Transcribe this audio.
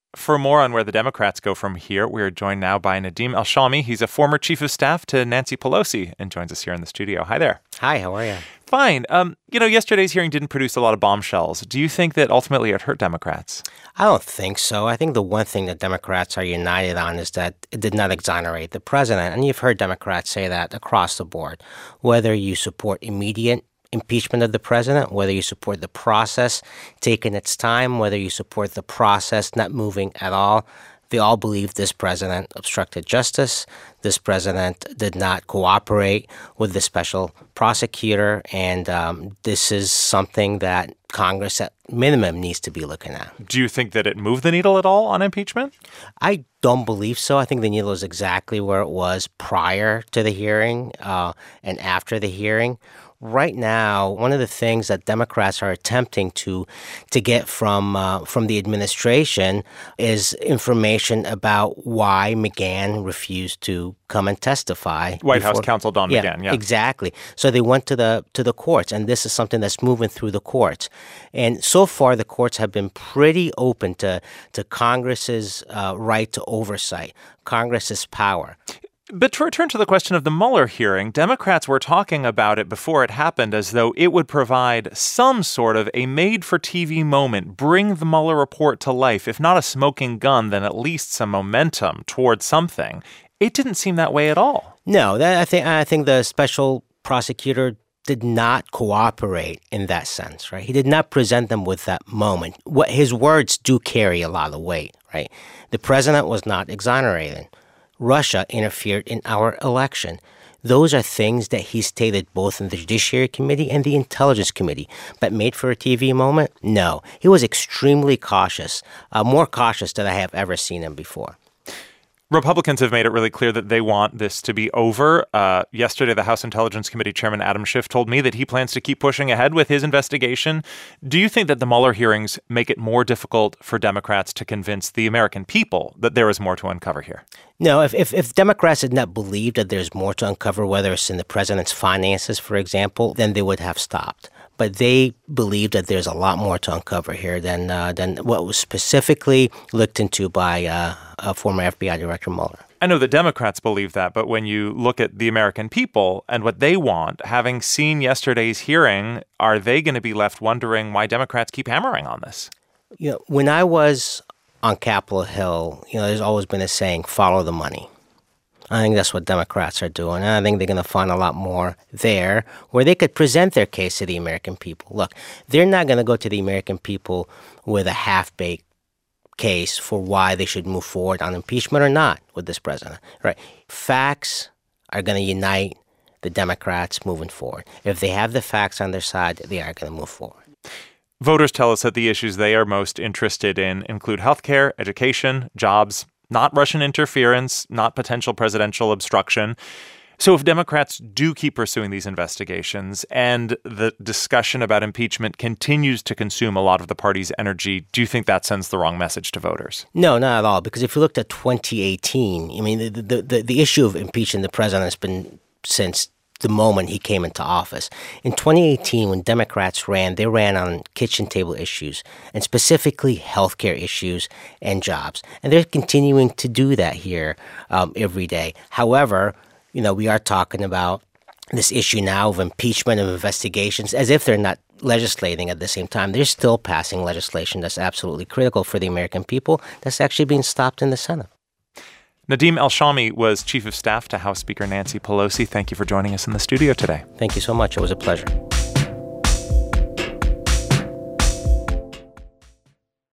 For more on where the Democrats go from here, we are joined now by Nadeem Alshami. He's a former chief of staff to Nancy Pelosi and joins us here in the studio. Hi there. Hi, how are you? Fine. Yesterday's hearing didn't produce a lot of bombshells. Do you think that ultimately it hurt Democrats? I don't think so. I think the one thing that Democrats are united on is that it did not exonerate the president. And you've heard Democrats say that across the board. Whether you support immediate impeachment of the president, whether you support the process taking its time, whether you support the process not moving at all, they all believe this president obstructed justice. This president did not cooperate with the special prosecutor. And this is something that Congress at minimum needs to be looking at. Do you think that it moved the needle at all on impeachment? I don't believe so. I think the needle is exactly where it was prior to the hearing and after the hearing. Right now, one of the things that Democrats are attempting to get from the administration is information about why McGahn refused to come and testify. White House counsel Don McGahn, yeah. Exactly. So they went to the courts, and this is something that's moving through the courts. And so far, the courts have been pretty open to Congress's right to oversight, Congress's power. But to return to the question of the Mueller hearing, Democrats were talking about it before it happened as though it would provide some sort of a made-for-TV moment, bring the Mueller report to life, if not a smoking gun, then at least some momentum toward something. It didn't seem that way at all. No, I think the special prosecutor did not cooperate in that sense, right? He did not present them with that moment. His words do carry a lot of weight, right? The president was not exonerated. Russia interfered in our election. Those are things that he stated both in the Judiciary Committee and the Intelligence Committee. But made for a TV moment? No. He was extremely cautious, more cautious than I have ever seen him before. Republicans have made it really clear that they want this to be over. Yesterday, the House Intelligence Committee Chairman Adam Schiff told me that he plans to keep pushing ahead with his investigation. Do you think that the Mueller hearings make it more difficult for Democrats to convince the American people that there is more to uncover here? No, if Democrats had not believed that there's more to uncover, whether it's in the president's finances, for example, then they would have stopped. But they believe that there's a lot more to uncover here than what was specifically looked into by former FBI Director Mueller. I know that Democrats believe that, but when you look at the American people and what they want, having seen yesterday's hearing, are they going to be left wondering why Democrats keep hammering on this? You know, when I was on Capitol Hill, there's always been a saying, follow the money. I think that's what Democrats are doing. And I think they're going to find a lot more there where they could present their case to the American people. Look, they're not going to go to the American people with a half-baked case for why they should move forward on impeachment or not with this president. Right? Facts are going to unite the Democrats moving forward. If they have the facts on their side, they are going to move forward. Voters tell us that the issues they are most interested in include healthcare, education, jobs, not Russian interference, not potential presidential obstruction. So if Democrats do keep pursuing these investigations and the discussion about impeachment continues to consume a lot of the party's energy, do you think that sends the wrong message to voters? No, not at all. Because if you looked at 2018, I mean, the issue of impeaching the president has been since the moment he came into office. In 2018, when Democrats ran, they ran on kitchen table issues, and specifically healthcare issues and jobs. And they're continuing to do that here every day. However, we are talking about this issue now of impeachment of investigations as if they're not legislating at the same time. They're still passing legislation that's absolutely critical for the American people that's actually being stopped in the Senate. Nadeem Alshami was Chief of Staff to House Speaker Nancy Pelosi. Thank you for joining us in the studio today. Thank you so much. It was a pleasure.